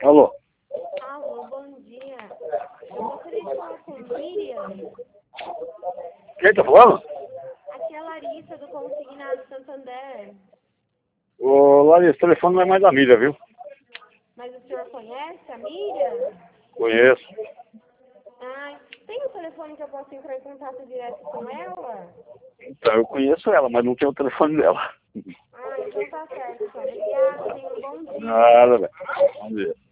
Alô? Alô, bom dia. Eu gostaria de falar com Miriam. Quem tá falando? Aqui é a Larissa, do Consignado Santander. Ô, Larissa, o telefone não é mais da Miriam, viu? Mas o senhor conhece a Miriam? Conheço. Ah, tem um telefone que eu posso entrar em contato direto com ela? Então, eu conheço ela, mas não tenho o telefone dela. Ah, então tá certo, então. Obrigada, tenha um bom dia. Nada, velho. Bom dia.